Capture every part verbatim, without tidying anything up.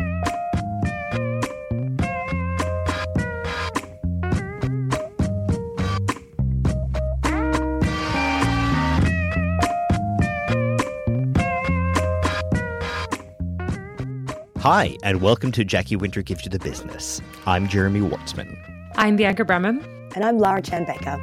Hi, and welcome to Jackie Winter Gives You the Business. I'm Jeremy Wartzman. I'm Bianca Bremen. And I'm Lara Chan Baker.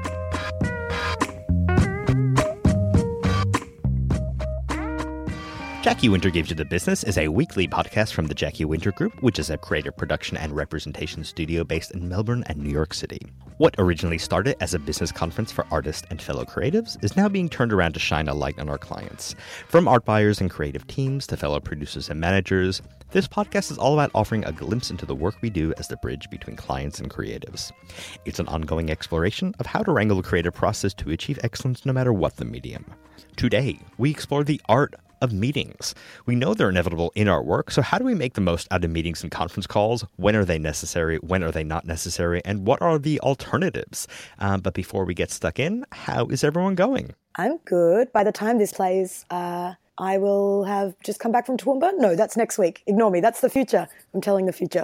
Jackie Winter Gives You the Business is a weekly podcast from the Jackie Winter Group, which is a creative production and representation studio based in Melbourne and New York City. What originally started as a business conference for artists and fellow creatives is now being turned around to shine a light on our clients. From art buyers and creative teams to fellow producers and managers, this podcast is all about offering a glimpse into the work we do as the bridge between clients and creatives. It's an ongoing exploration of how to wrangle the creative process to achieve excellence no matter what the medium. Today, we explore the art of meetings. We know they're inevitable in our work, so how do we make the most out of meetings and conference calls? When are they necessary? When are they not necessary? And what are the alternatives? Um, but before we get stuck in, how is everyone going? I'm good. By the time this plays, uh, I will have just come back from Toowoomba. No, that's next week. Ignore me. That's the future. I'm telling the future.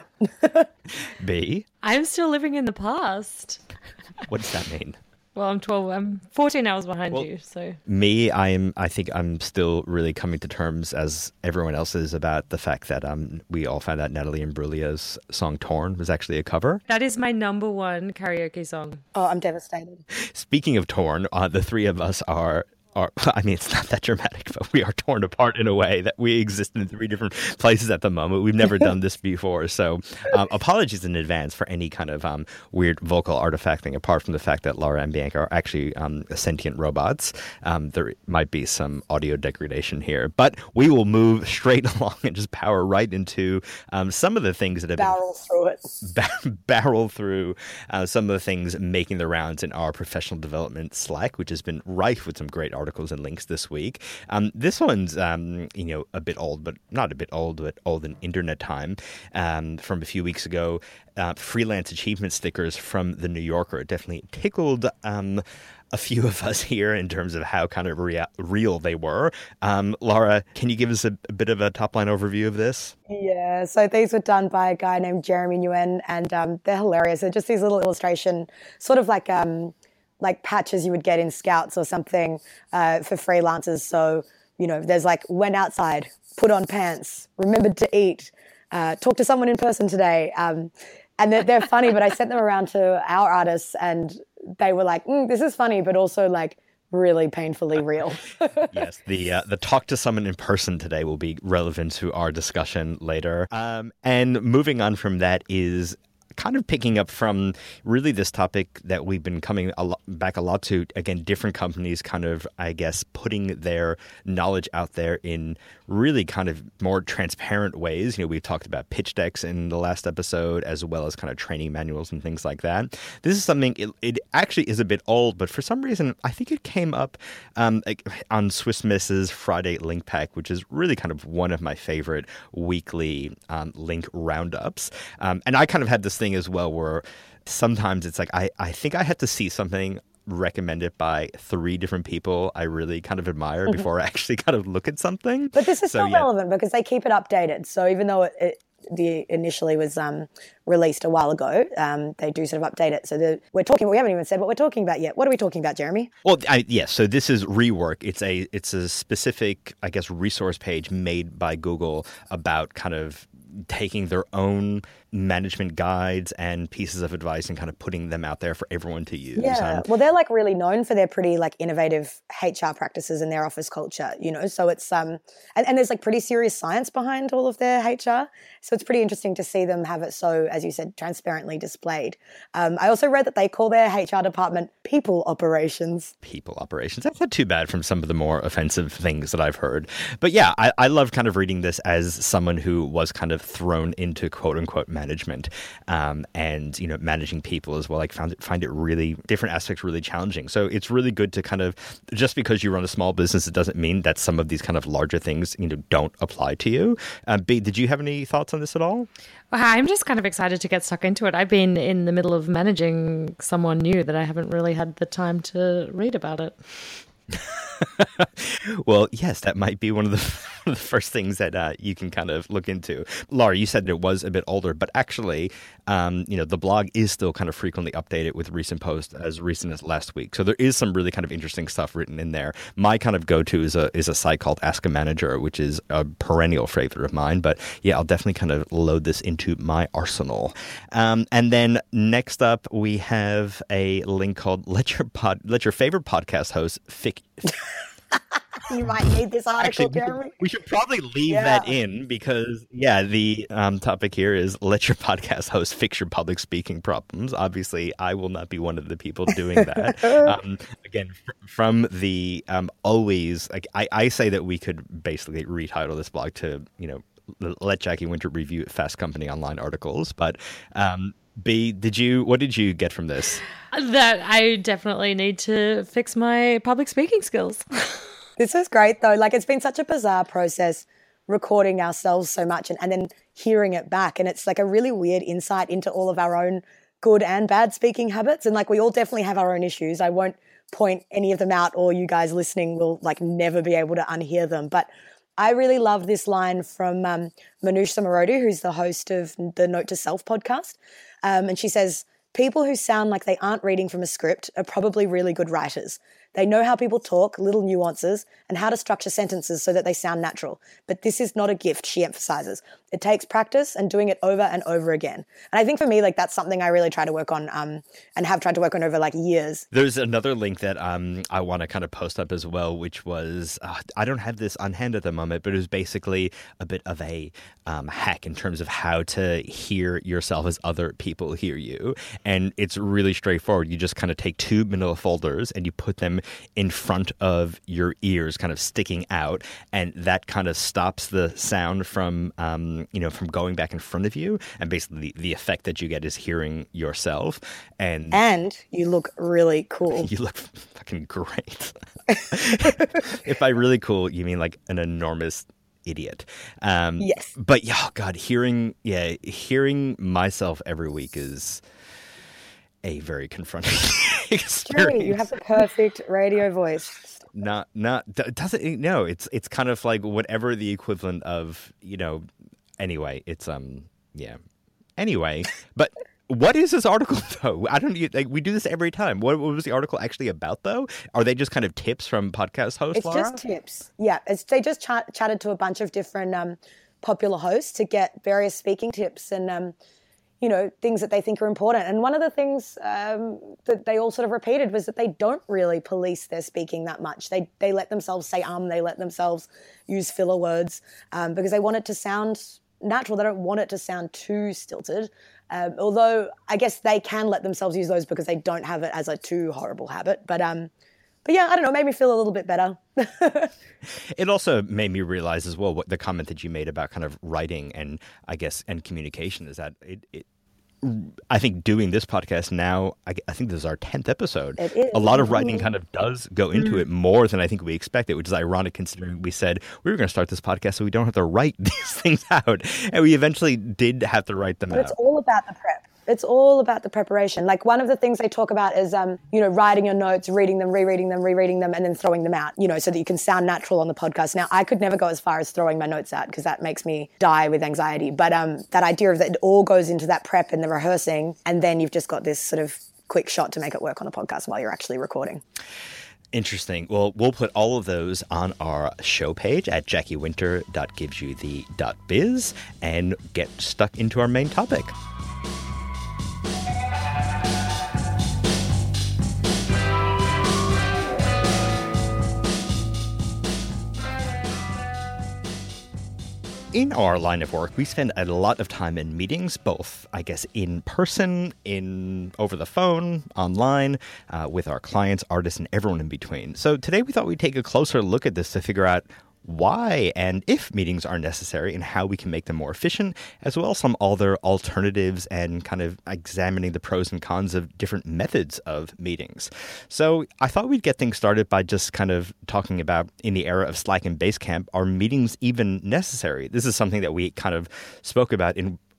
B? I'm still living in the past. What does that mean? Well, I'm twelve. I'm fourteen hours behind well, you. So me, I am. I think I'm still really coming to terms, as everyone else is, about the fact that um we all found out Natalie Imbruglia's song "Torn" was actually a cover. That is my number one karaoke song. Oh, I'm devastated. Speaking of torn, uh, the three of us are. Are, I mean, it's not that dramatic, but we are torn apart in a way that we exist in three different places at the moment. We've never done this before. So um, apologies in advance for any kind of um, weird vocal artifacting, apart from the fact that Lara and Bianca are actually um, sentient robots. Um, there might be some audio degradation here, but we will move straight along and just power right into um, some of the things that have barrel been, through it. Bar- barrel through uh, some of the things making the rounds in our professional development Slack, which has been rife with some great articles. articles and links this week. Um, this one's, um, you know, a bit old, but not a bit old, but old in internet time. Um, from a few weeks ago, uh, freelance achievement stickers from The New Yorker definitely tickled um, a few of us here in terms of how kind of rea- real they were. Um, Lara, can you give us a, a bit of a top-line overview of this? Yeah, so these were done by a guy named Jeremy Nguyen, and um, they're hilarious. They're just these little illustration, sort of like... Um, like patches you would get in Scouts or something uh, for freelancers. So, you know, there's like, went outside, put on pants, remembered to eat, uh, talk to someone in person today. Um, and they're, they're funny, but I sent them around to our artists and they were like, mm, this is funny, but also like really painfully real. Yes, the uh, the talk to someone in person today will be relevant to our discussion later. Um, and moving on from that is kind of picking up from really this topic that we've been coming a lot, back a lot to, again, different companies kind of, I guess, putting their knowledge out there in really kind of more transparent ways. You know, we've talked about pitch decks in the last episode, as well as kind of training manuals and things like that. This is something, it, it actually is a bit old, but for some reason, I think it came up um, like on Swiss Miss's Friday Link Pack, which is really kind of one of my favorite weekly um, link roundups. Um, and I kind of had this thing as well where sometimes it's like I, I think I have to see something recommended by three different people I really kind of admire mm-hmm. before I actually kind of look at something. But this is so, still yeah. relevant because they keep it updated. So even though it, it the initially was um, released a while ago, um, they do sort of update it. So the, we're talking. We haven't even said what we're talking about yet. What are we talking about, Jeremy? Well, I, yes. Yeah, so this is Rework. It's a it's a specific, I guess, resource page made by Google about kind of taking their own management guides and pieces of advice and kind of putting them out there for everyone to use. Yeah, um, well, they're like really known for their pretty like innovative H R practices in their office culture, you know. So it's um, and, and there's like pretty serious science behind all of their H R. So it's pretty interesting to see them have it so, as you said, transparently displayed. Um, I also read that they call their H R department people operations. People operations. That's not too bad from some of the more offensive things that I've heard. But yeah, I, I love kind of reading this as someone who was kind of thrown into quote unquote management um, and, you know, managing people as well. Like found it, find it really, different aspects really challenging. So it's really good to kind of, just because you run a small business, it doesn't mean that some of these kind of larger things, you know, don't apply to you. Uh, B, did you have any thoughts on this at all? Well, I'm just kind of excited to get stuck into it. I've been in the middle of managing someone new that I haven't really had the time to read about it. Well, yes, that might be one of the, the first things that uh, you can kind of look into. Laura, you said it was a bit older, but actually, um, you know, the blog is still kind of frequently updated with recent posts as recent as last week. So there is some really kind of interesting stuff written in there. My kind of go-to is a is a site called Ask a Manager, which is a perennial favorite of mine. But yeah, I'll definitely kind of load this into my arsenal. Um, and then next up, we have a link called Let Your Pod, Let Your Favorite Podcast Host Fic. You might need this article, Actually, we Jeremy. should, we should probably leave Yeah. that in because, yeah, the um, topic here is let your podcast host fix your public speaking problems. Obviously, I will not be one of the people doing that. um, again, fr- from the um, always, like I, I say that we could basically retitle this blog to, you know, let Jackie Winter review Fast Company online articles. But um, B, did you? What did you get from this? That I definitely need to fix my public speaking skills. This is great, though. Like, it's been such a bizarre process recording ourselves so much and, and then hearing it back. And it's like a really weird insight into all of our own good and bad speaking habits. And like, we all definitely have our own issues. I won't point any of them out, or you guys listening will like never be able to unhear them. But I really love this line from um, Manoush Samarodi, who's the host of the Note to Self podcast. Um, and she says, people who sound like they aren't reading from a script are probably really good writers. They know how people talk, little nuances, and how to structure sentences so that they sound natural. But this is not a gift, she emphasizes. It takes practice and doing it over and over again. And I think for me, like, that's something I really try to work on um, and have tried to work on over like years. There's another link that um, I want to kind of post up as well, which was, uh, I don't have this on hand at the moment, but it was basically a bit of a um, hack in terms of how to hear yourself as other people hear you. And it's really straightforward. You just kind of take two manila folders and you put them in front of your ears, kind of sticking out, and that kind of stops the sound from, um, you know, from going back in front of you. And basically, the, the effect that you get is hearing yourself, and And you look really cool. you look fucking great. If by really cool, you mean like an enormous idiot. Um, Yes. But yeah, oh God, hearing yeah, hearing myself every week is a very confronting experience. Jeremy, you have the perfect radio voice. Not, not d- doesn't no. It's it's kind of like whatever the equivalent of, you know. Anyway, it's um yeah. Anyway, but what is this article though? I don't like we do this every time. What, what was the article actually about though? Are they just kind of tips from podcast hosts? It's Laura? just tips. Yeah, it's, they just ch- chatted to a bunch of different um, popular hosts to get various speaking tips and, um, you know, things that they think are important. And one of the things um, that they all sort of repeated was that they don't really police their speaking that much. They they let themselves say um, they let themselves use filler words um, because they want it to sound natural. They don't want it to sound too stilted. Um, although I guess they can let themselves use those because they don't have it as a too horrible habit. But um, but yeah, I don't know, it made me feel a little bit better. It also made me realize as well what the comment that you made about kind of writing and I guess and communication is that it, it I think doing this podcast now, I, I think this is our tenth episode. It is. A lot of writing kind of does go into Mm. it more than I think we expected, which is ironic considering we said we were going to start this podcast so we don't have to write these things out. And we eventually did have to write them But out. it's all about the prep. It's all about the preparation. Like one of the things they talk about is, um, you know, writing your notes, reading them, rereading them, rereading them, and then throwing them out, you know, so that you can sound natural on the podcast. Now, I could never go as far as throwing my notes out because that makes me die with anxiety. But um, that idea of that it all goes into that prep and the rehearsing, and then you've just got this sort of quick shot to make it work on a podcast while you're actually recording. Interesting. Well, we'll put all of those on our show page at jackie winter dot gives you the dot biz and get stuck into our main topic. In our line of work, we spend a lot of time in meetings, both, I guess, in person, in over the phone, online, uh, with our clients, artists, and everyone in between. So today we thought we'd take a closer look at this to figure out why and if meetings are necessary and how we can make them more efficient, as well as some other alternatives and kind of examining the pros and cons of different methods of meetings. So I thought we'd get things started by just kind of talking about, in the era of Slack and Basecamp, are meetings even necessary? This is something that we kind of spoke about in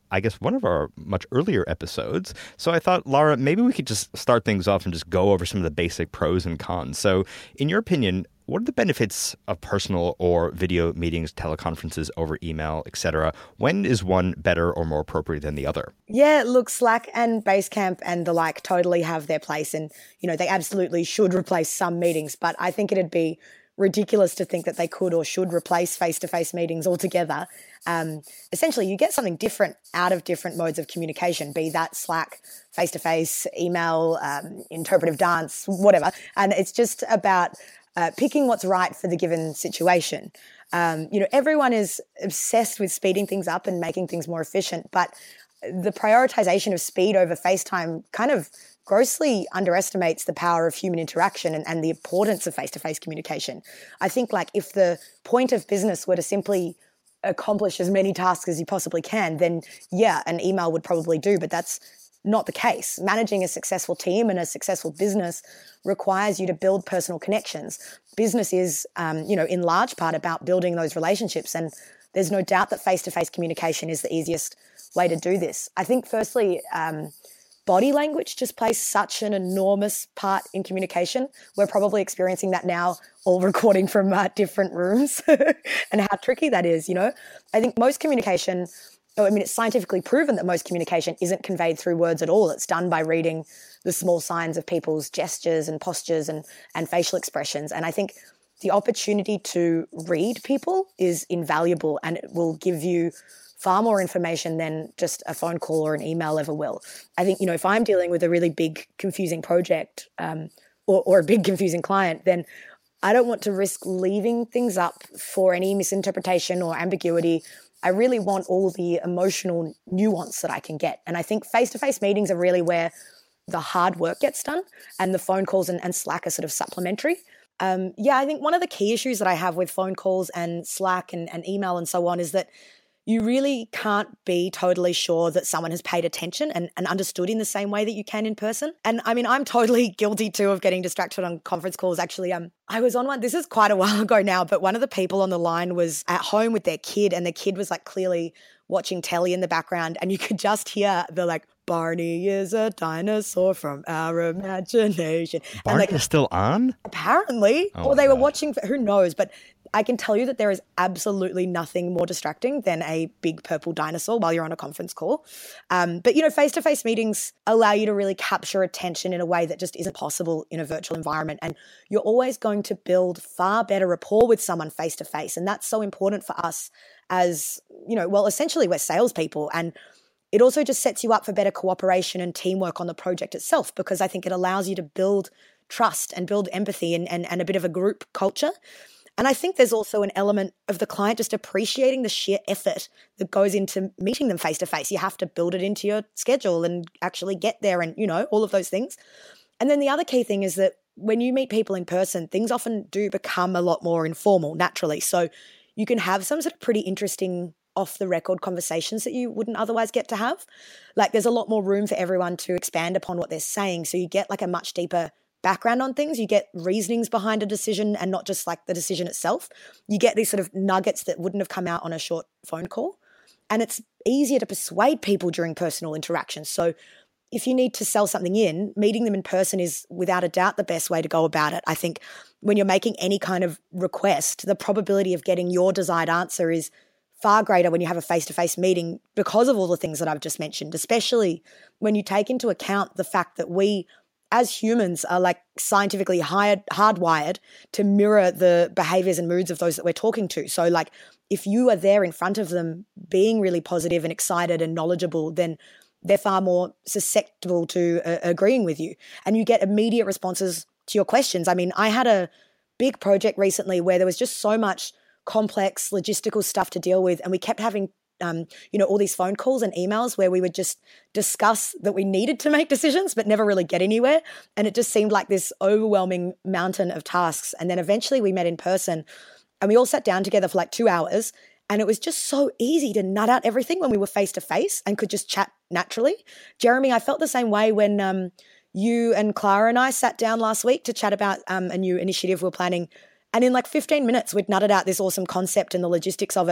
I guess, one of our much earlier episodes. So I thought, Lara, maybe we could just start things off and just go over some of the basic pros and cons. So in your opinion, what are the benefits of personal or video meetings, teleconferences over email, et cetera? When is one better or more appropriate than the other? Yeah, look, Slack and Basecamp and the like totally have their place. And, you know, they absolutely should replace some meetings. But I think it'd be ridiculous to think that they could or should replace face-to-face meetings altogether. Um, essentially, you get something different out of different modes of communication, be that Slack, face-to-face, email, um, interpretive dance, whatever. And it's just about Uh, picking what's right for the given situation. Um, you know, everyone is obsessed with speeding things up and making things more efficient, but the prioritization of speed over FaceTime kind of grossly underestimates the power of human interaction and, and the importance of face-to-face communication. I think like if the point of business were to simply accomplish as many tasks as you possibly can, then yeah, an email would probably do, but that's not the case. Managing a successful team and a successful business requires you to build personal connections. Business is, um, you know, in large part about building those relationships. And there's no doubt that face-to-face communication is the easiest way to do this. I think firstly, um, body language just plays such an enormous part in communication. We're probably experiencing that now, all recording from uh, different rooms and how tricky that is, you know. I think most communication I mean, it's scientifically proven that most communication isn't conveyed through words at all. It's done by reading the small signs of people's gestures and postures and, and facial expressions. And I think the opportunity to read people is invaluable, and it will give you far more information than just a phone call or an email ever will. I think, you know, if I'm dealing with a really big, confusing project um, or, or a big, confusing client, then I don't want to risk leaving things up for any misinterpretation or ambiguity. I really want all the emotional nuance that I can get. And I think face-to-face meetings are really where the hard work gets done, and the phone calls and, and Slack are sort of supplementary. Um, yeah, I think one of the key issues that I have with phone calls and Slack and, and email and so on is that you really can't be totally sure that someone has paid attention and, and understood in the same way that you can in person. And I mean, I'm totally guilty too of getting distracted on conference calls. Actually, um, I was on one, this is quite a while ago now, but one of the people on the line was at home with their kid, and the kid was like clearly watching telly in the background, and you could just hear the like, Barney is a dinosaur from our imagination. Barney and, like, is still on? Apparently. Oh or they God. were watching, who knows, but I can tell you that there is absolutely nothing more distracting than a big purple dinosaur while you're on a conference call. Um, but, you know, face-to-face meetings allow you to really capture attention in a way that just isn't possible in a virtual environment. And you're always going to build far better rapport with someone face-to-face. And that's so important for us as, you know, well, essentially we're salespeople. And it also just sets you up for better cooperation and teamwork on the project itself, because I think it allows you to build trust and build empathy and, and, and a bit of a group culture. And I think there's also an element of the client just appreciating the sheer effort that goes into meeting them face-to-face. You have to build it into your schedule and actually get there and, you know, all of those things. And then the other key thing is that when you meet people in person, things often do become a lot more informal naturally. So you can have some sort of pretty interesting off-the-record conversations that you wouldn't otherwise get to have. Like there's a lot more room for everyone to expand upon what they're saying. So you get like a much deeper background on things. You get reasonings behind a decision and not just like the decision itself. You get these sort of nuggets that wouldn't have come out on a short phone call. And it's easier to persuade people during personal interactions. So if you need to sell something in, meeting them in person is without a doubt the best way to go about it. I think when you're making any kind of request, the probability of getting your desired answer is far greater when you have a face-to-face meeting because of all the things that I've just mentioned, especially when you take into account the fact that we as humans are like scientifically hired, hardwired to mirror the behaviors and moods of those that we're talking to. So like if you are there in front of them being really positive and excited and knowledgeable, then they're far more susceptible to uh, agreeing with you. And you get immediate responses to your questions. I mean, I had a big project recently where there was just so much complex logistical stuff to deal with, and we kept having Um, you know, all these phone calls and emails where we would just discuss that we needed to make decisions but never really get anywhere. And it just seemed like this overwhelming mountain of tasks. And then eventually we met in person and we all sat down together for like two hours. And it was just so easy to nut out everything when we were face to face and could just chat naturally. Jeremy, I felt the same way when um, you and Clara and I sat down last week to chat about um, a new initiative we're planning. And in like fifteen minutes, we'd nutted out this awesome concept and the logistics of it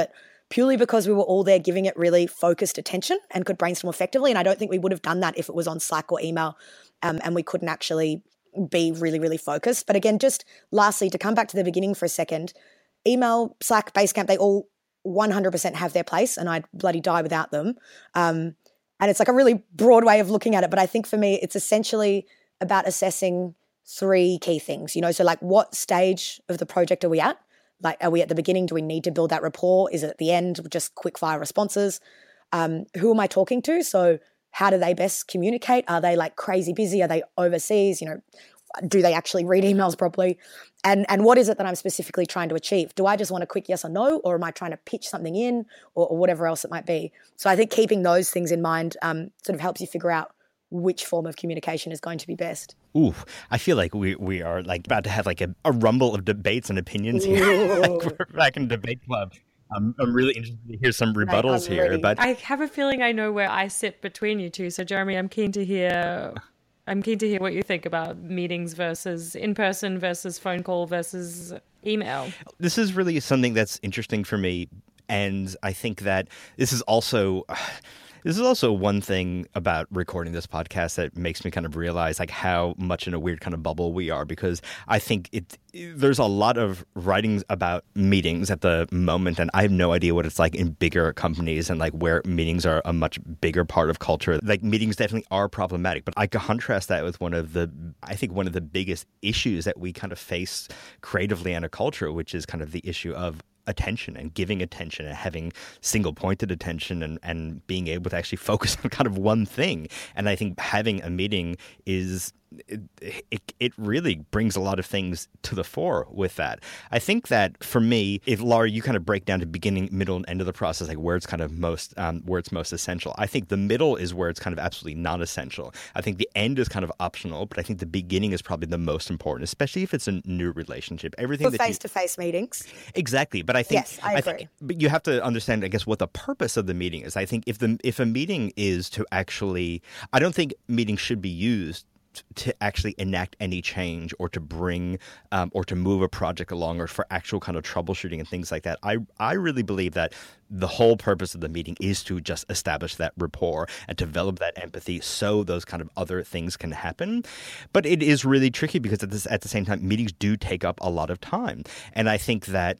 purely because we were all there giving it really focused attention and could brainstorm effectively. And I don't think we would have done that if it was on Slack or email um, and we couldn't actually be really, really focused. But again, just lastly, to come back to the beginning for a second, email, Slack, Basecamp, they all one hundred percent have their place and I'd bloody die without them. Um, and it's like a really broad way of looking at it. But I think for me, it's essentially about assessing three key things, you know, so like what stage of the project are we at? Like, are we at the beginning? Do we need to build that rapport? Is it at the end? Just quick fire responses? Um, who am I talking to? So how do they best communicate? Are they like crazy busy? Are they overseas? You know, do they actually read emails properly? And and what is it that I'm specifically trying to achieve? Do I just want a quick yes or no? Or am I trying to pitch something in or, or whatever else it might be? So I think keeping those things in mind um, sort of helps you figure out which form of communication is going to be best. Ooh, I feel like we, we are like about to have like a, a rumble of debates and opinions here. Like we're back in debate club. Um, I'm really interested to hear some rebuttals here. ready. But I have a feeling I know where I sit between you two. So Jeremy, I'm keen to hear I'm keen to hear what you think about meetings versus in-person versus phone call versus email. This is really something that's interesting for me. And I think that this is also... This is also one thing about recording this podcast that makes me kind of realize like how much in a weird kind of bubble we are, because I think it there's a lot of writings about meetings at the moment, and I have no idea what it's like in bigger companies and like where meetings are a much bigger part of culture. Like meetings definitely are problematic, but I contrast that with one of the, I think one of the biggest issues that we kind of face creatively in a culture, which is kind of the issue of attention and giving attention and having single-pointed attention and, and being able to actually focus on kind of one thing. And I think having a meeting is it, it, it really brings a lot of things to the fore with that. I think that for me, if Laura, you kind of break down to beginning, middle, and end of the process, like where it's kind of most, um, where it's most essential. I think the middle is where it's kind of absolutely non-essential. I think the end is kind of optional, but I think the beginning is probably the most important, especially if it's a new relationship. Everything For that face-to-face you... meetings. Exactly, but I think yes, I agree. I think, but you have to understand, I guess, what the purpose of the meeting is. I think if the if a meeting is to actually, I don't think meetings should be used to actually enact any change or to bring um, or to move a project along or for actual kind of troubleshooting and things like that. I, I really believe that the whole purpose of the meeting is to just establish that rapport and develop that empathy so those kind of other things can happen. But it is really tricky because at, this, at the same time, meetings do take up a lot of time. And I think that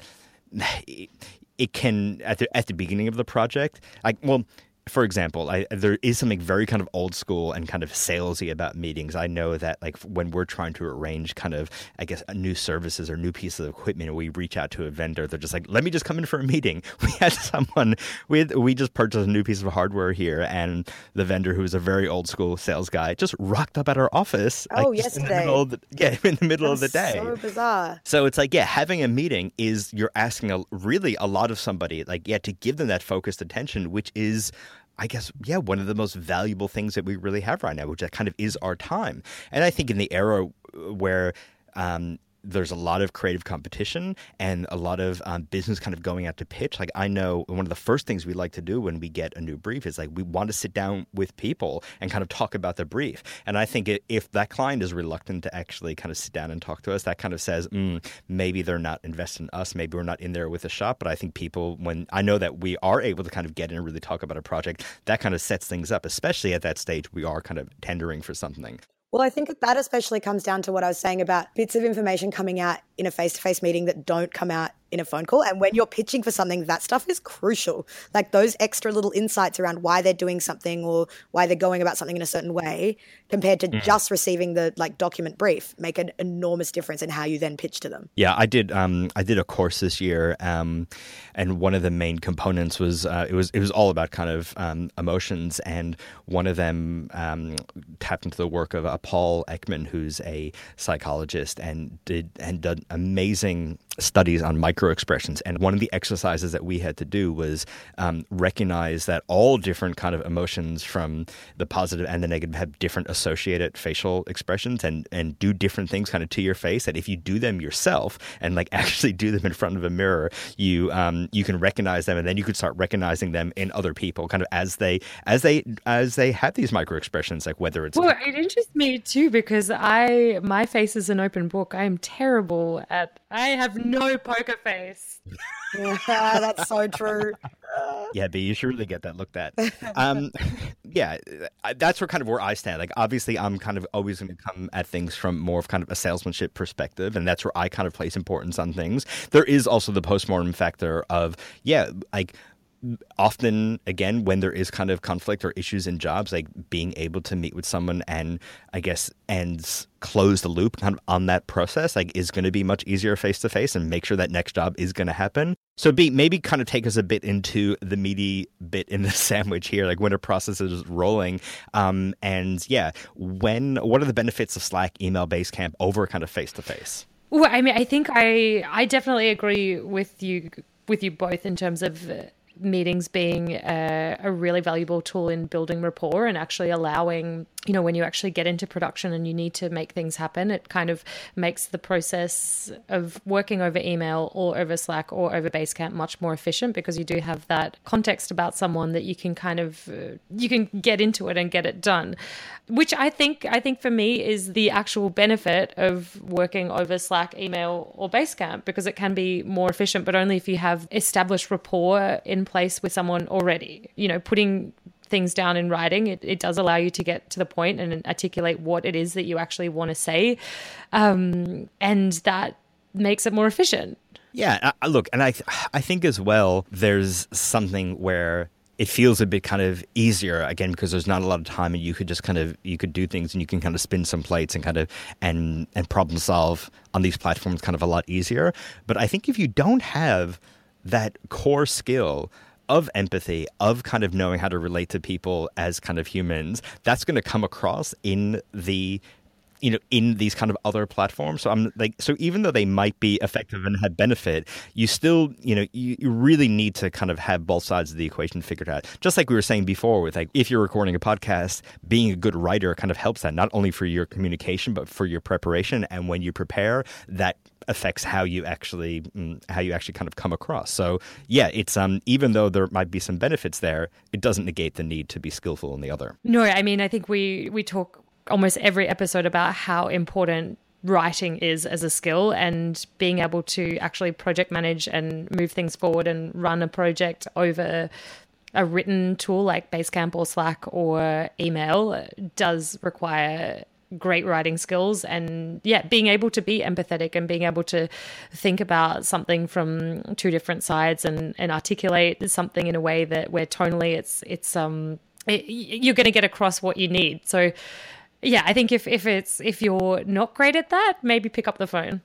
it can, at the, at the beginning of the project, like, well, for example, I, there is something very kind of old school and kind of salesy about meetings. I know that like when we're trying to arrange kind of, I guess, new services or new pieces of equipment, and we reach out to a vendor, they're just like, let me just come in for a meeting. We had someone, we, had, we just purchased a new piece of hardware here, and the vendor, who's a very old school sales guy, just rocked up at our office. Oh, like, yesterday. In the middle of the, yeah, in the middle That's of the day. So bizarre. So it's like, yeah, having a meeting is you're asking a, really a lot of somebody, like, yeah, to give them that focused attention, which is, I guess, yeah, one of the most valuable things that we really have right now, which that kind of is our time. And I think in the era where um, there's a lot of creative competition and a lot of um, business kind of going out to pitch, like I know one of the first things we like to do when we get a new brief is like we want to sit down with people and kind of talk about the brief. And I think it, if that client is reluctant to actually kind of sit down and talk to us, that kind of says, mm, maybe they're not invested in us, maybe we're not in there with a shop. But I think people, when I know that we are able to kind of get in and really talk about a project, that kind of sets things up, especially at that stage we are kind of tendering for something. Well, I think that that especially comes down to what I was saying about bits of information coming out in a face-to-face meeting that don't come out in a phone call. And when you're pitching for something, that stuff is crucial. Like those extra little insights around why they're doing something or why they're going about something in a certain way compared to mm. just receiving the like document brief make an enormous difference in how you then pitch to them. Yeah, I did. Um, I did a course this year, um, and one of the main components was uh, it was it was all about kind of um, emotions, and one of them um, tapped into the work of uh, Paul Ekman, who's a psychologist, and did and did amazing studies on micro expressions. And one of the exercises that we had to do was um, recognize that all different kind of emotions, from the positive and the negative, have different associated facial expressions and and do different things kind of to your face, that if you do them yourself and like actually do them in front of a mirror, you um you can recognize them, and then you could start recognizing them in other people kind of as they as they as they have these micro expressions, like whether it's well, it interests me too, because I my face is an open book. I am terrible at I have no poker face. Yeah, that's so true. Yeah, but you should really get that looked at. Um, yeah, that's where kind of where I stand. Like, obviously, I'm kind of always going to come at things from more of kind of a salesmanship perspective, and that's where I kind of place importance on things. There is also the postmortem factor of, yeah, like, often, again, when there is kind of conflict or issues in jobs, like being able to meet with someone and I guess and close the loop kind of on that process, like, is going to be much easier face to face and make sure that next job is going to happen. So be maybe kind of take us a bit into the meaty bit in the sandwich here, like when a process is rolling. Um, and yeah, when what are the benefits of Slack, email, Basecamp over kind of face to face? Well, I mean, I think I I definitely agree with you with you both in terms of Uh, meetings being a, a really valuable tool in building rapport and actually allowing, you know, when you actually get into production and you need to make things happen, it kind of makes the process of working over email or over Slack or over Basecamp much more efficient because you do have that context about someone that you can kind of, uh, you can get into it and get it done, which I think, I think for me is the actual benefit of working over Slack, email or Basecamp, because it can be more efficient, but only if you have established rapport in place with someone already. You know, putting things down in writing, it, it does allow you to get to the point and articulate what it is that you actually want to say. Um, and that makes it more efficient. Yeah, I, look, and I, I think as well, there's something where it feels a bit kind of easier, again, because there's not a lot of time and you could just kind of, you could do things and you can kind of spin some plates and kind of, and, and problem solve on these platforms kind of a lot easier. But I think if you don't have that core skill of empathy, of kind of knowing how to relate to people as kind of humans, that's going to come across in the, you know, in these kind of other platforms. So I'm like, so even though they might be effective and have benefit, you still, you know, you, you really need to kind of have both sides of the equation figured out. Just like we were saying before with like, if you're recording a podcast, being a good writer kind of helps that, not only for your communication, but for your preparation. And when you prepare, that affects how you actually how you actually kind of come across. So yeah, it's um even though there might be some benefits there, it doesn't negate the need to be skillful in the other. No, I mean, I think we we talk almost every episode about how important writing is as a skill, and being able to actually project manage and move things forward and run a project over a written tool like Basecamp or Slack or email does require great writing skills. And yeah, being able to be empathetic and being able to think about something from two different sides and, and articulate something in a way that where tonally it's it's um it, you're going to get across what you need. So yeah, I think if if it's if you're not great at that, maybe pick up the phone.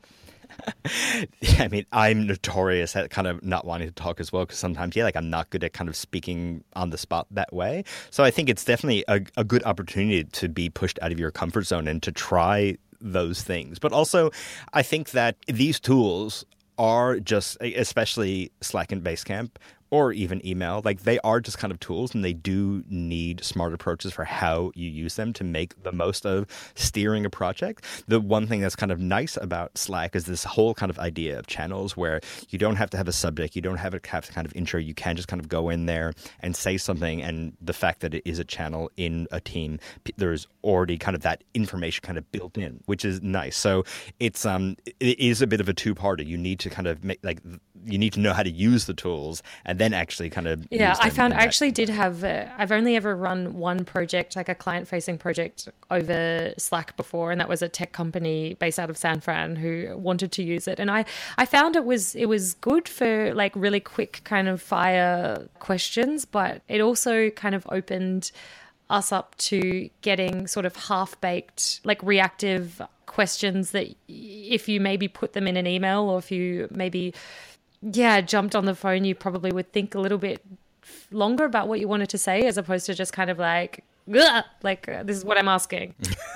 Yeah, I mean, I'm notorious at kind of not wanting to talk as well, because sometimes, yeah, like I'm not good at kind of speaking on the spot that way. So I think it's definitely a, a good opportunity to be pushed out of your comfort zone and to try those things. But also, I think that these tools are just, especially Slack and Basecamp, or even email, like they are just kind of tools, and they do need smart approaches for how you use them to make the most of steering a project. The one thing that's kind of nice about Slack is this whole kind of idea of channels where you don't have to have a subject, you don't have to have to kind of intro, you can just kind of go in there and say something, and the fact that it is a channel in a team, there's already kind of that information kind of built in, which is nice. So it's um it is a bit of a two-parter. You need to kind of make like you need to know how to use the tools and then actually kind of yeah use I them found in I that. actually did have uh, I've only ever run one project, like a client facing project, over Slack before, and that was a tech company based out of San Fran who wanted to use it, and I I found it was it was good for like really quick kind of fire questions, but it also kind of opened us up to getting sort of half-baked, like reactive questions that if you maybe put them in an email, or if you maybe yeah, jumped on the phone, you probably would think a little bit longer about what you wanted to say, as opposed to just kind of like, ugh, like uh, this is what I'm asking.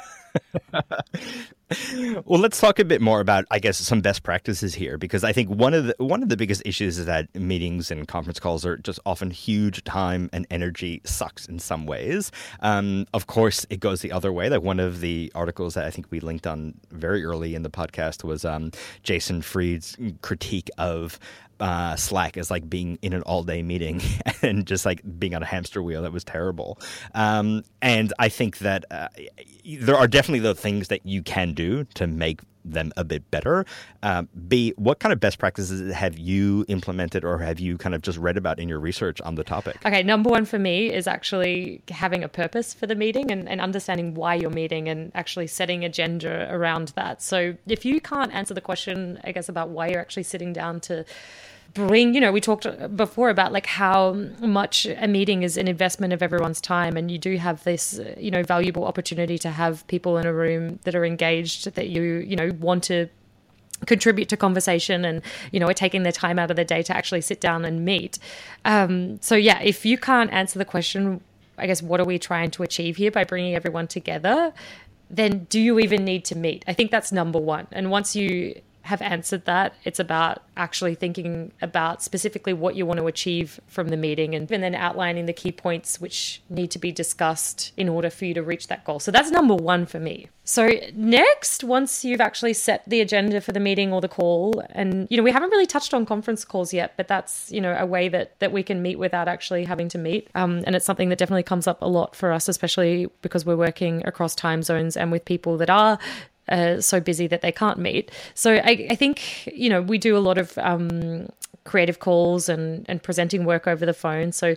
Well, let's talk a bit more about, I guess, some best practices here, because I think one of the one of the biggest issues is that meetings and conference calls are just often huge time and energy sucks in some ways. Um, of course, it goes the other way. Like one of the articles that I think we linked on very early in the podcast was um, Jason Fried's critique of Uh, Slack as like being in an all-day meeting and just like being on a hamster wheel. That was terrible. Um, and I think that uh, there are definitely the things that you can do to make them a bit better. Um, B, what kind of best practices have you implemented or have you kind of just read about in your research on the topic? Okay, number one for me is actually having a purpose for the meeting and, and understanding why you're meeting and actually setting agenda around that. So if you can't answer the question, I guess, about why you're actually sitting down to bring, you know, we talked before about like how much a meeting is an investment of everyone's time, and you do have this, you know, valuable opportunity to have people in a room that are engaged, that you, you know, want to contribute to conversation and, you know, are taking their time out of their day to actually sit down and meet. Um, so yeah, if you can't answer the question, I guess, what are we trying to achieve here by bringing everyone together, then do you even need to meet? I think that's number one. And once you have answered that, it's about actually thinking about specifically what you want to achieve from the meeting and, and then outlining the key points which need to be discussed in order for you to reach that goal. So that's number one for me. So next, once you've actually set the agenda for the meeting or the call, and, you know, we haven't really touched on conference calls yet, but that's, you know, a way that, that we can meet without actually having to meet. Um, and it's something that definitely comes up a lot for us, especially because we're working across time zones and with people that are Uh, so busy that they can't meet. So I, I think, you know, we do a lot of um, creative calls and, and presenting work over the phone. So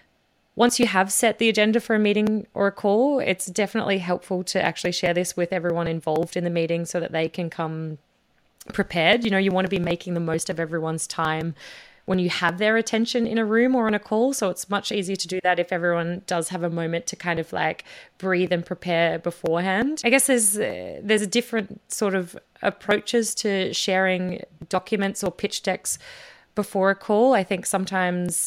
once you have set the agenda for a meeting or a call, it's definitely helpful to actually share this with everyone involved in the meeting so that they can come prepared. You know, you want to be making the most of everyone's time when you have their attention in a room or on a call. So it's much easier to do that if everyone does have a moment to kind of like breathe and prepare beforehand. I guess there's uh, there's a different sort of approaches to sharing documents or pitch decks before a call. I think sometimes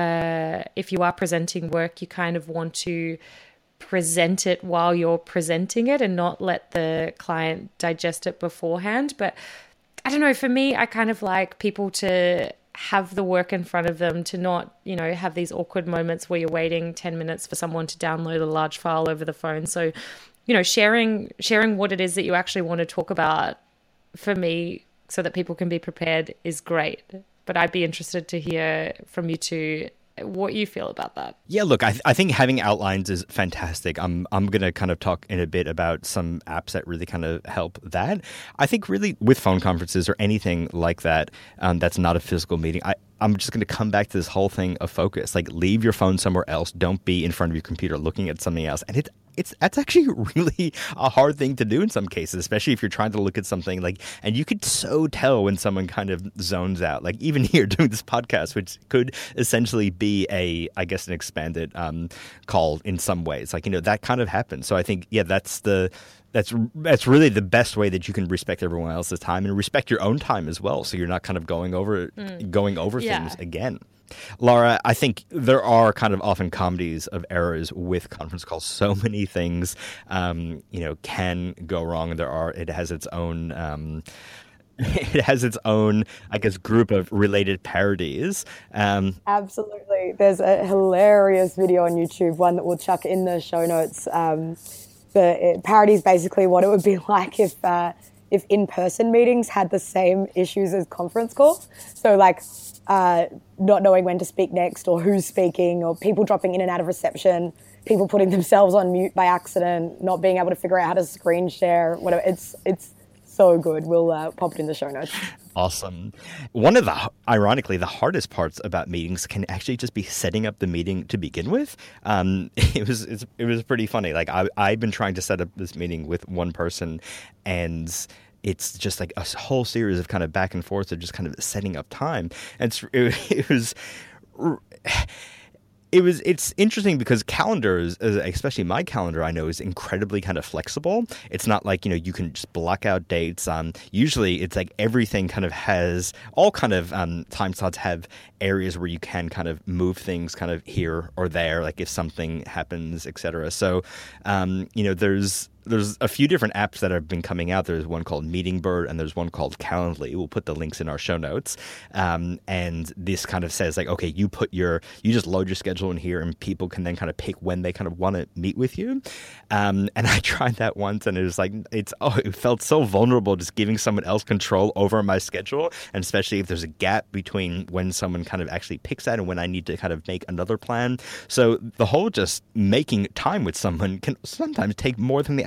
uh, if you are presenting work, you kind of want to present it while you're presenting it and not let the client digest it beforehand. But I don't know, for me, I kind of like people to have the work in front of them, to not, you know, have these awkward moments where you're waiting ten minutes for someone to download a large file over the phone. So, you know, sharing sharing what it is that you actually want to talk about, for me, so that people can be prepared, is great. But I'd be interested to hear from you two what you feel about that. Yeah, look, I, th- I think having outlines is fantastic. I'm I'm going to kind of talk in a bit about some apps that really kind of help that. I think really with phone conferences or anything like that, um, that's not a physical meeting, I, I'm just going to come back to this whole thing of focus. Like, leave your phone somewhere else. Don't be in front of your computer looking at something else. And it It's that's actually really a hard thing to do in some cases, especially if you're trying to look at something like, and you could so tell when someone kind of zones out. Like even here doing this podcast, which could essentially be a, I guess, an expanded um, call in some ways. Like, you know, that kind of happens. So I think, yeah, that's the that's that's really the best way that you can respect everyone else's time and respect your own time as well. So you're not kind of going over mm. going over yeah. things again. Laura, I think there are kind of often comedies of errors with conference calls. So many things, um, you know, can go wrong. There are. It has its own. Um, it has its own, I guess, group of related parodies. Um, Absolutely. There's a hilarious video on YouTube, one that we'll chuck in the show notes. Um, but it parodies basically what it would be like if uh, if in-person meetings had the same issues as conference calls. So like. Uh, not knowing when to speak next or who's speaking, or people dropping in and out of reception, people putting themselves on mute by accident, not being able to figure out how to screen share, whatever. It's it's so good. We'll uh, pop it in the show notes. Awesome. One of the, ironically, the hardest parts about meetings can actually just be setting up the meeting to begin with. Um, it was it's, it was pretty funny. Like I, I've been trying to set up this meeting with one person, and it's just like a whole series of kind of back and forth of just kind of setting up time. And it's, it, it was, it was, it's interesting because calendars, especially my calendar, I know is incredibly kind of flexible. It's not like, you know, you can just block out dates. Um, usually it's like everything kind of has, all kind of um, time slots have areas where you can kind of move things kind of here or there, like if something happens, et cetera. So, um, you know, there's, There's a few different apps that have been coming out. There's one called Meetingbird and there's one called Calendly. We'll put the links in our show notes. Um, and this kind of says like, okay, you put your, you just load your schedule in here and people can then kind of pick when they kind of want to meet with you. Um, and I tried that once and it was like, it's, oh, it felt so vulnerable just giving someone else control over my schedule. And especially if there's a gap between when someone kind of actually picks that and when I need to kind of make another plan. So the whole just making time with someone can sometimes take more than the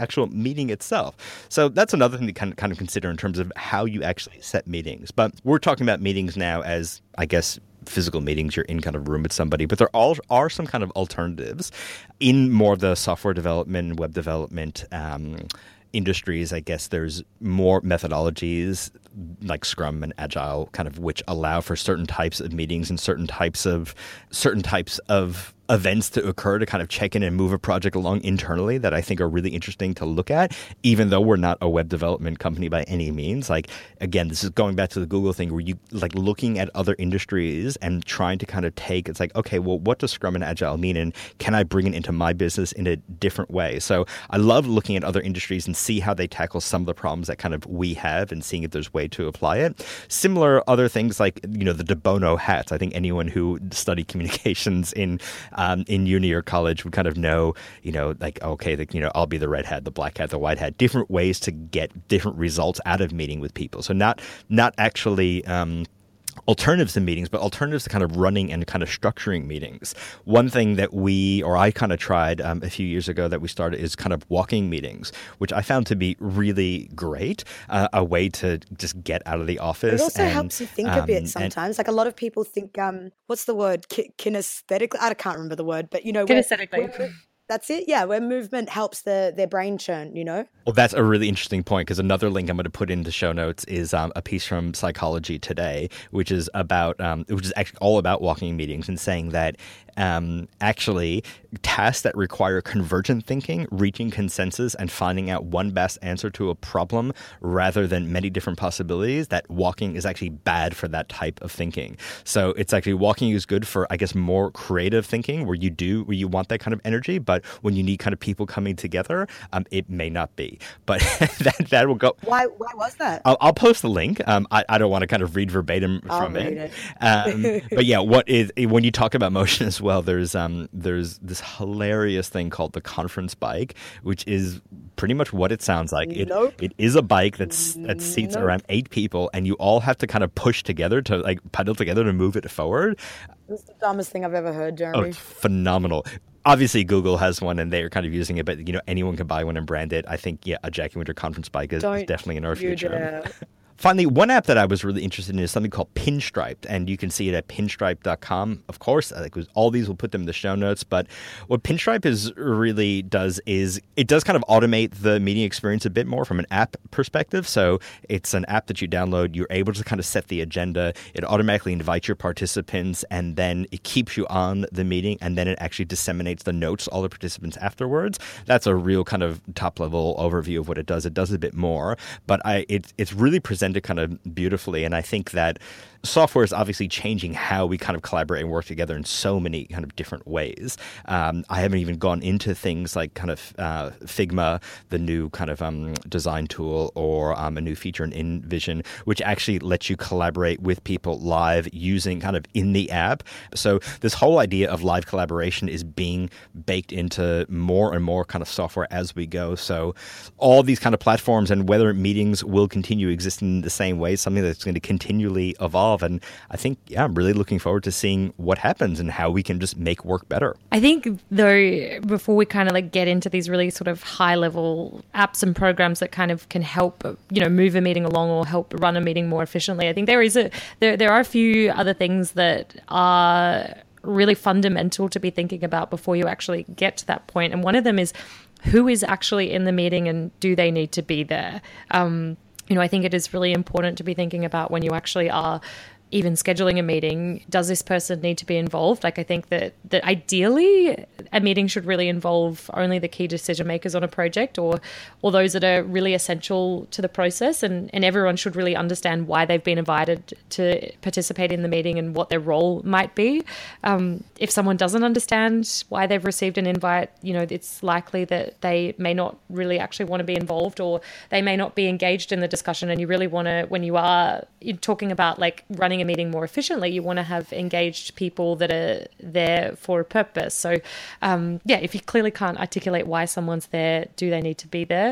actual meeting itself. So that's another thing to kind of, kind of consider in terms of how you actually set meetings. But we're talking about meetings now as, I guess, physical meetings. You're in kind of a room with somebody, but there all are some kind of alternatives in more of the software development, web development um, industries. I guess there's more methodologies like Scrum and Agile, kind of which allow for certain types of meetings and certain types of certain types of events to occur to kind of check in and move a project along internally that I think are really interesting to look at, even though we're not a web development company by any means. Like, again, this is going back to the Google thing where you like looking at other industries and trying to kind of take, it's like, okay, well, what does Scrum and Agile mean? And can I bring it into my business in a different way? So I love looking at other industries and see how they tackle some of the problems that kind of we have and seeing if there's a way to apply it. Similar other things like, you know, the de Bono hats. I think anyone who studied communications in Um, in uni or college would kind of know, you know, like, okay, the, you know, I'll be the red hat, the black hat, the white hat, different ways to get different results out of meeting with people. So not not actually um, alternatives to meetings, but alternatives to kind of running and kind of structuring meetings. One thing that we, or I kind of tried um, a few years ago that we started is kind of walking meetings, which I found to be really great, uh, a way to just get out of the office. It also and, helps you think um, a bit and- sometimes. Like a lot of people think, um, what's the word? Ki- kinesthetically? I can't remember the word, but you know, where- Kinesthetically. where- that's it. Yeah, where movement helps the, their brain churn, you know? Well, that's a really interesting point, because another link I'm going to put into show notes is um, a piece from Psychology Today, which is about, um, which is actually all about walking meetings and saying that um, actually tasks that require convergent thinking, reaching consensus, and finding out one best answer to a problem rather than many different possibilities, that walking is actually bad for that type of thinking. So it's actually walking is good for, I guess, more creative thinking where you do, where you want that kind of energy, but when you need kind of people coming together, um, it may not be. But that that will go. Why Why was that? I'll, I'll post the link. Um, I, I don't want to kind of read verbatim I'll from read it. it. Um, but yeah, what is when you talk about motion as well? There's um there's this hilarious thing called the conference bike, which is pretty much what it sounds like. It Nope. it is a bike that's that seats Nope. around eight people, and you all have to kind of push together to like pedal together to move it forward. It's the dumbest thing I've ever heard, Oh, Jeremy. it's phenomenal. Obviously, Google has one, and they're kind of using it, but you know anyone can buy one and brand it. I think, yeah, a Jackie Winter conference bike is, is Don't definitely in our you future. dare. Finally, one app that I was really interested in is something called Pinstriped, and you can see it at pinstripe dot com. Of course, I think all these will put them in the show notes. But what Pinstripe is really does is it does kind of automate the meeting experience a bit more from an app perspective. So it's an app that you download. You're able to kind of set the agenda. It automatically invites your participants, and then it keeps you on the meeting, and then it actually disseminates the notes to all the participants afterwards. That's a real kind of top level overview of what it does. It does a bit more, but I it, it's really presented kind of beautifully, and I think that software is obviously changing how we kind of collaborate and work together in so many kind of different ways. Um, I haven't even gone into things like kind of uh, Figma, the new kind of um, design tool, or um, a new feature in InVision, which actually lets you collaborate with people live using kind of in the app. So this whole idea of live collaboration is being baked into more and more kind of software as we go. So all these kind of platforms, and whether meetings will continue existing in the same way, something that's going to continually evolve. And I think, yeah, I'm really looking forward to seeing what happens and how we can just make work better. I think, though, before we kind of like get into these really sort of high level apps and programs that kind of can help, you know, move a meeting along or help run a meeting more efficiently, I think there is a there there are a few other things that are really fundamental to be thinking about before you actually get to that point. And one of them is, who is actually in the meeting and do they need to be there? Um, You know, I think it is really important to be thinking about when you actually are even scheduling a meeting, does this person need to be involved? Like, I think that that ideally a meeting should really involve only the key decision makers on a project, or or those that are really essential to the process, and, and everyone should really understand why they've been invited to participate in the meeting and what their role might be. Um, if someone doesn't understand why they've received an invite, you know, it's likely that they may not really actually want to be involved, or they may not be engaged in the discussion. And you really want to, when you are you're talking about like running a meeting more efficiently, you want to have engaged people that are there for a purpose. So um, yeah, if you clearly can't articulate why someone's there, do they need to be there?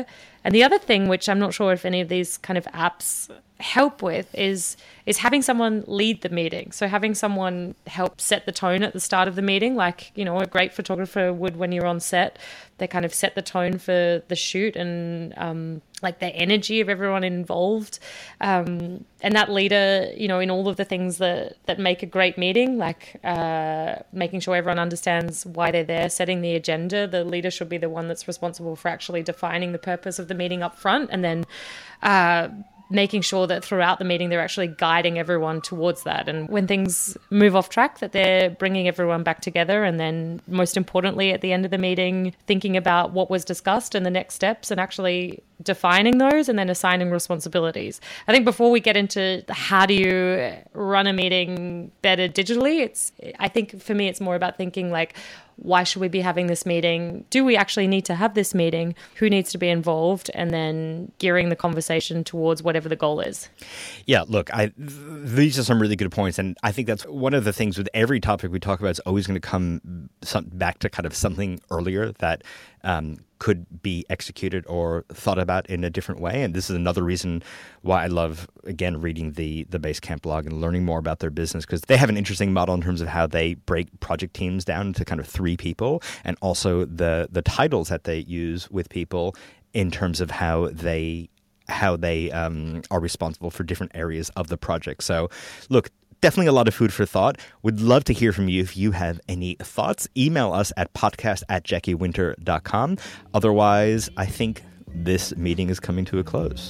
And the other thing, which I'm not sure if any of these kind of apps help with, is is having someone lead the meeting. So having someone help set the tone at the start of the meeting, like, you know, a great photographer would when you're on set. They kind of set the tone for the shoot and um, like the energy of everyone involved. Um, and that leader, you know, in all of the things that, that make a great meeting, like uh, making sure everyone understands why they're there, setting the agenda. The leader should be the one that's responsible for actually defining the purpose of the meeting up front, and then uh, making sure that throughout the meeting they're actually guiding everyone towards that. And when things move off track, that they're bringing everyone back together, and then most importantly at the end of the meeting thinking about what was discussed and the next steps, and actually defining those and then assigning responsibilities. I think before we get into how do you run a meeting better digitally, it's I think for me it's more about thinking like, why should we be having this meeting? Do we actually need to have this meeting? Who needs to be involved? And then gearing the conversation towards whatever the goal is. Yeah, look, I, th- these are some really good points. And I think that's one of the things with every topic we talk about is always going to come some, back to kind of something earlier that um, could be executed or thought about in a different way. And this is another reason why I love, again, reading the the Basecamp blog and learning more about their business, because they have an interesting model in terms of how they break project teams down to kind of three people, and also the the titles that they use with people in terms of how they how they um, are responsible for different areas of the project. So, look, definitely a lot of food for thought. Would love to hear from you if you have any thoughts. Email us at podcast at jackie winter dot com. Otherwise, I think this meeting is coming to a close.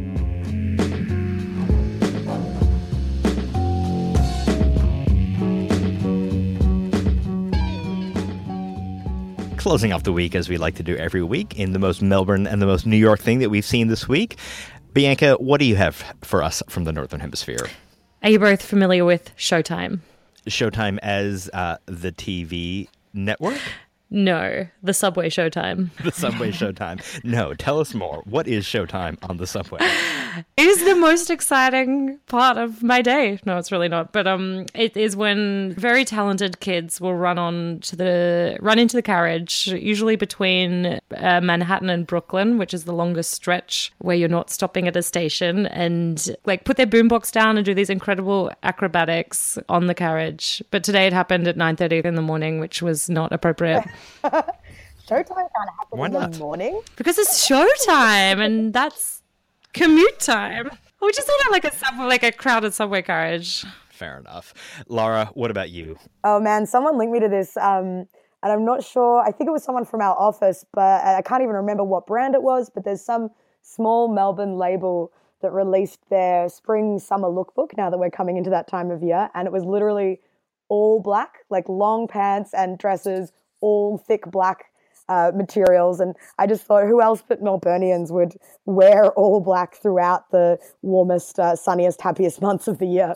Closing off the week, as we like to do every week, in the most Melbourne and the most New York thing that we've seen this week. Bianca, what do you have for us from the Northern Hemisphere? Are you both familiar with Showtime? Showtime as uh, the T V network? No, the subway Showtime. The subway Showtime. No, tell us more. What is Showtime on the subway? It is the most exciting part of my day. No, it's really not. But um, it is when very talented kids will run on to the run into the carriage, usually between uh, Manhattan and Brooklyn, which is the longest stretch where you're not stopping at a station, and like put their boombox down and do these incredible acrobatics on the carriage. But today it happened at nine thirty in the morning, which was not appropriate. Showtime can't happen Why in not? the morning. Because it's showtime, and that's commute time. We just thought of like a subway, like a crowded subway carriage. Fair enough. Laura, what about you? Oh man, someone linked me to this, um, and I'm not sure. I think it was someone from our office, but I can't even remember what brand it was. But there's some small Melbourne label that released their spring summer lookbook now that we're coming into that time of year, and it was literally all black, like long pants and dresses, all thick black uh, materials. And I just thought, who else but Melburnians would wear all black throughout the warmest, uh, sunniest, happiest months of the year?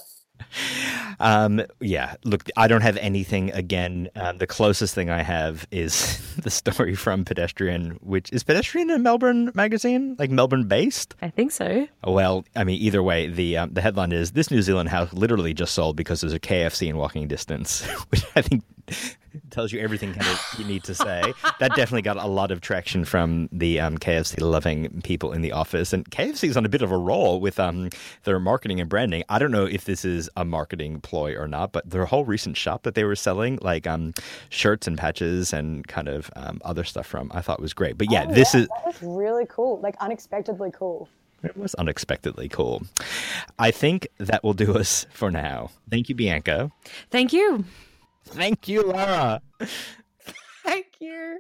Um, yeah, look, I don't have anything. Again, um, the closest thing I have is the story from Pedestrian, which is Pedestrian a Melbourne magazine, like Melbourne based? I think so. Well, I mean, either way, the um, the headline is, "This New Zealand house literally just sold because there's a K F C in walking distance," which I think tells you everything kind of you need to say. That definitely got a lot of traction from the um, K F C-loving people in the office. And K F C is on a bit of a roll with um, their marketing and branding. I don't know if this is a marketing ploy or not, but their whole recent shop that they were selling, like um, shirts and patches and kind of um, other stuff from, I thought was great. But yeah, Oh, this yeah, is... that was really cool, like unexpectedly cool. It was unexpectedly cool. I think that will do us for now. Thank you, Bianca. Thank you. Thank you, Laura. Thank you.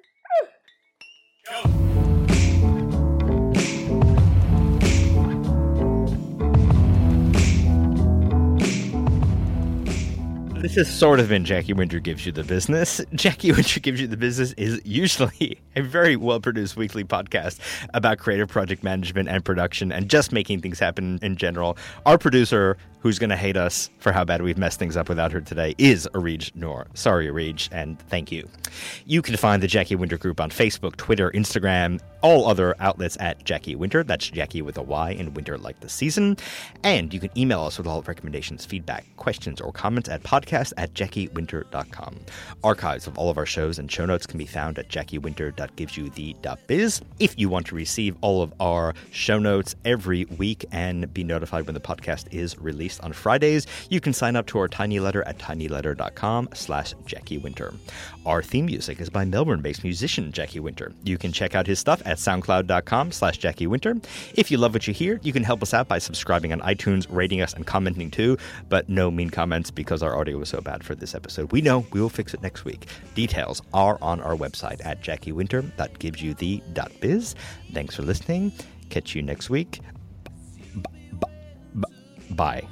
This has sort of been Jackie Winter Gives You the Business. Jackie Winter Gives You the Business is usually a very well-produced weekly podcast about creative project management and production and just making things happen in general. Our producer, who's going to hate us for how bad we've messed things up without her today is Arij Noor. Sorry, Arij, and thank you. You can find the Jackie Winter Group on Facebook, Twitter, Instagram, all other outlets at Jackie Winter. That's Jackie with a Y and Winter like the season. And you can email us with all recommendations, feedback, questions, or comments at podcast at jackie winter dot com. Archives of all of our shows and show notes can be found at jackie winter dot gives you the dot biz. If you want to receive all of our show notes every week and be notified when the podcast is released on Fridays, you can sign up to our tiny letter at tinyletter.com slash Jackie Winter. Our theme music is by Melbourne-based musician Jackie Winter. You can check out his stuff at soundcloud.com slash Jackie Winter. If you love what you hear, you can help us out by subscribing on iTunes, rating us, and commenting too, but no mean comments because our audio was so bad for this episode. We know we will fix it next week. Details are on our website at jackie winter dot gives you the dot biz. Thanks for listening. Catch you next week. B- b- b- bye.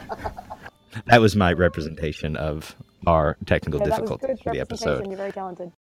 That was my representation of our technical Yeah, that was difficulties good for the episode. representation. You're very talented.